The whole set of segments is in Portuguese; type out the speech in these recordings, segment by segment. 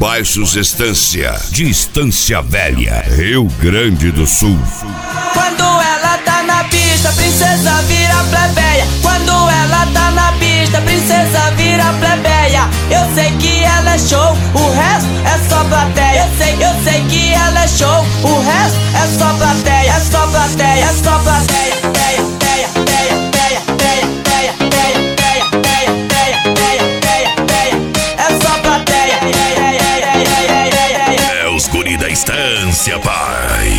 Baixos Estância, de Estância Velha, Rio Grande do Sul. Quando ela tá na pista, princesa vira plebeia. Quando ela tá na pista, princesa vira plebeia. Eu sei que ela é show, o resto é só plateia. Eu sei que ela é show, o resto é só plateia. É só plateia, é só plateia. É só plateia. É os guri da Estância, pai.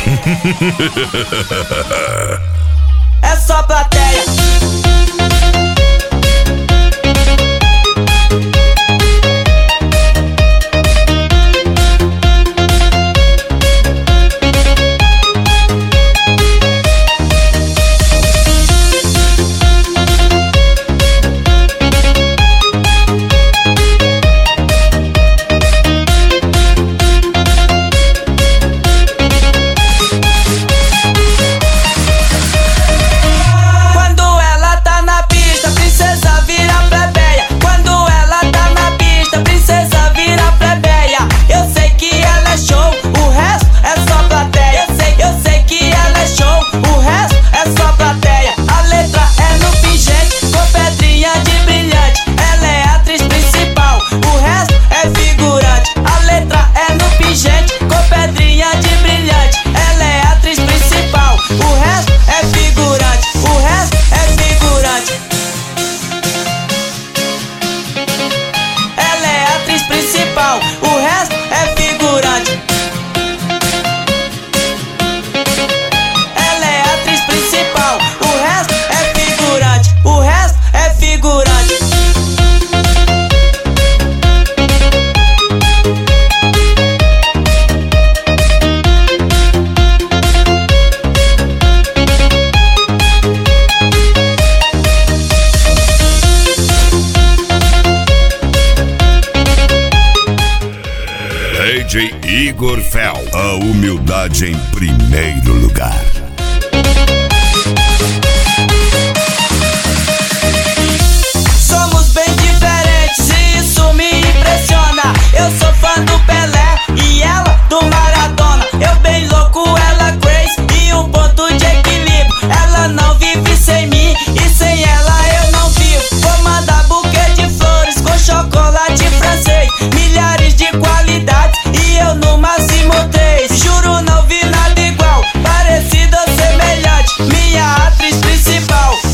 É só plateia. DJ Igor Fel, a humildade em primeiro lugar. Somos bem diferentes e isso me impressiona. Eu sou fã do Pelé e ela do Maradona. Eu bem louco, ela crazy e um ponto de equilíbrio. Ela não vive sem mim e sem ela eu não vivo. Vou mandar buquê de flores com chocolate francês, milhares de qualidades e eu no máximo 3. Juro não vi nada igual, parecido ou semelhante. Minha atriz principal,